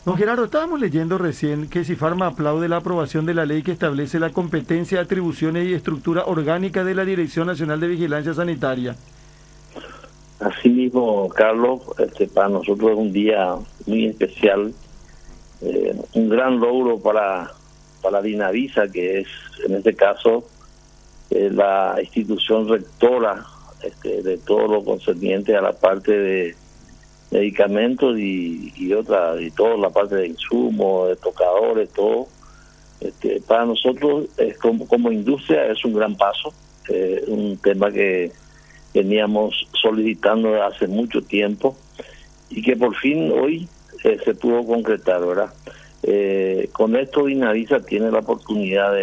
Don Gerardo, estábamos leyendo recién que Sifarma aplaude la aprobación de la ley que establece la competencia, atribuciones y estructura orgánica de la Dirección Nacional de Vigilancia Sanitaria. Asimismo, Carlos, para nosotros es un día muy especial, un gran logro para Dinavisa, que es en este caso la institución rectora de todo lo concerniente a la parte de medicamentos y toda la parte de insumos, de tocadores, todo. Para nosotros como industria es un gran paso, un tema que veníamos solicitando desde hace mucho tiempo y que por fin hoy se pudo concretar, ¿verdad? Con esto Dinavisa tiene la oportunidad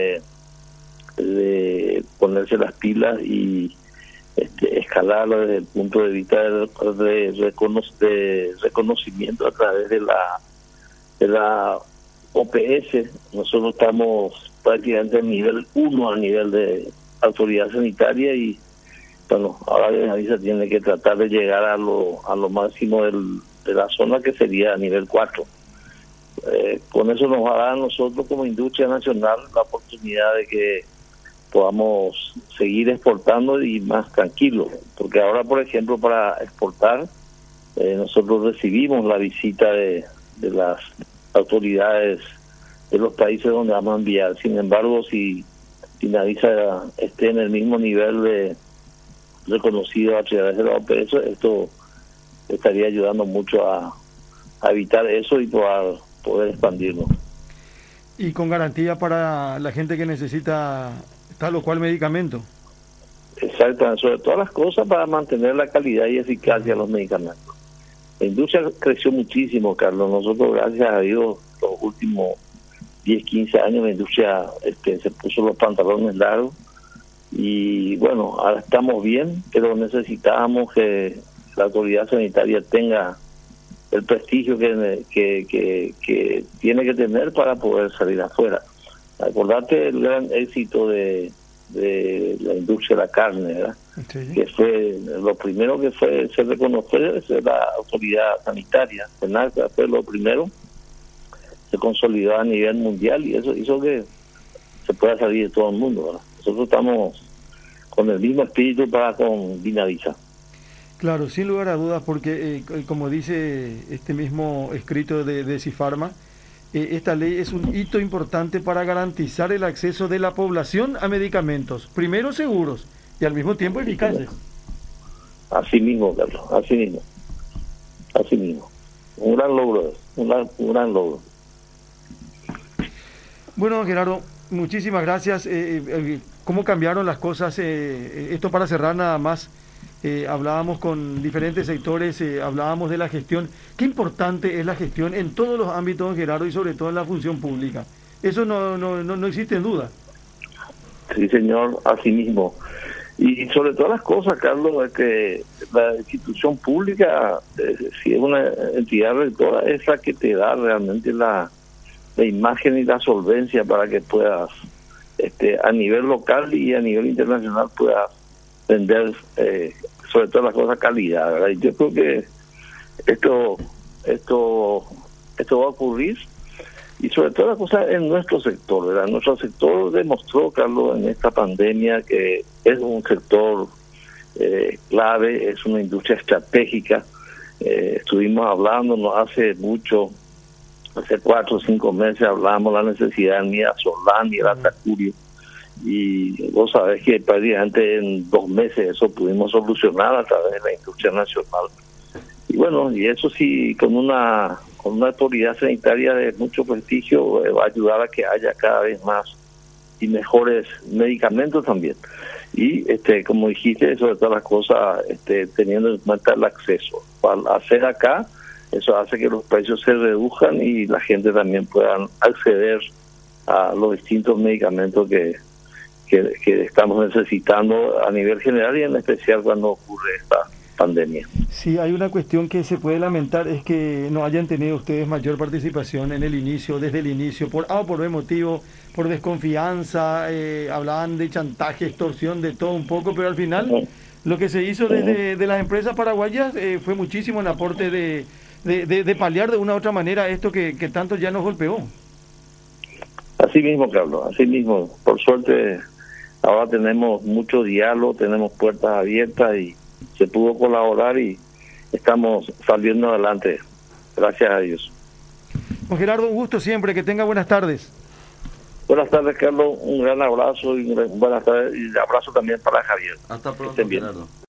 de ponerse las pilas y escalarlo desde el punto de vista de reconocimiento a través de la OPS. Nosotros estamos prácticamente en nivel 1 a nivel de autoridad sanitaria y bueno, ahora Dinavisa tiene que tratar de llegar a lo máximo de la zona, que sería a nivel 4. Con eso nos va a dar a nosotros como industria nacional la oportunidad de que podamos seguir exportando y más tranquilos, porque ahora, por ejemplo, para exportar, nosotros recibimos la visita de las autoridades de los países donde vamos a enviar. Sin embargo, si Dinavisa esté en el mismo nivel de reconocido a través de la OPS, esto estaría ayudando mucho a evitar eso y poder expandirlo. Y con garantía para la gente que necesita tal o cual medicamento. Exacto, sobre todas las cosas para mantener la calidad y eficacia de los medicamentos. La industria creció muchísimo, Carlos. Nosotros, gracias a Dios, los últimos 10, 15 años la industria se puso los pantalones largos y bueno, ahora estamos bien, pero necesitábamos que la autoridad sanitaria tenga el prestigio que tiene que tener para poder salir afuera. Acordate el gran éxito de la industria de la carne, ¿verdad? Sí. Que fue lo primero que se reconoció es la autoridad sanitaria, SENASA fue lo primero, se consolidó a nivel mundial y eso hizo que se pueda salir de todo el mundo, ¿verdad? Nosotros estamos con el mismo espíritu con Dinavisa. Claro, sin lugar a dudas, porque como dice este mismo escrito de Sifarma, esta ley es un hito importante para garantizar el acceso de la población a medicamentos, primero seguros y al mismo tiempo eficaces. Así mismo, Carlos, así mismo. Un gran logro, un gran logro. Bueno, Gerardo, muchísimas gracias. ¿Cómo cambiaron las cosas? Esto para cerrar nada más. Hablábamos con diferentes sectores, hablábamos de la gestión. Qué importante es la gestión en todos los ámbitos, Gerardo, y sobre todo en la función pública. Eso no existe en duda. Sí, señor, así mismo. Y sobre todas las cosas, Carlos, es que la institución pública, si es una entidad rectora, es la que te da realmente la imagen y la solvencia para que puedas, a nivel local y a nivel internacional, puedas vender sobre todas las cosas calidad, ¿verdad? Y yo creo que esto va a ocurrir y sobre todas las cosas en nuestro sector, ¿verdad? Nuestro sector demostró, Carlos, en esta pandemia que es un sector clave, es una industria estratégica. Estuvimos hablando no hace 4 o 5 meses hablábamos de la necesidad de Solán y el Atacurio. Y vos sabés que prácticamente en 2 meses eso pudimos solucionar a través de la industria nacional. Y bueno, y eso sí, con una autoridad sanitaria de mucho prestigio, va a ayudar a que haya cada vez más y mejores medicamentos también. Y como dijiste, sobre todas las cosas, teniendo en cuenta el acceso. Al hacer acá, eso hace que los precios se reduzcan y la gente también pueda acceder a los distintos medicamentos que estamos necesitando a nivel general y en especial cuando ocurre esta pandemia. Sí, hay una cuestión que se puede lamentar, es que no hayan tenido ustedes mayor participación en el inicio, desde el inicio, por B motivo, por desconfianza, hablaban de chantaje, extorsión, de todo un poco, pero al final lo que se hizo desde de las empresas paraguayas fue muchísimo en aporte de de paliar de una u otra manera esto que tanto ya nos golpeó. Así mismo, Carlos, así mismo. Por suerte, ahora tenemos mucho diálogo, tenemos puertas abiertas y se pudo colaborar y estamos saliendo adelante. Gracias a Dios. Don Gerardo, un gusto siempre, que tenga buenas tardes. Buenas tardes, Carlos. Un gran abrazo y buenas tardes y abrazo también para Javier. Hasta pronto, Gerardo.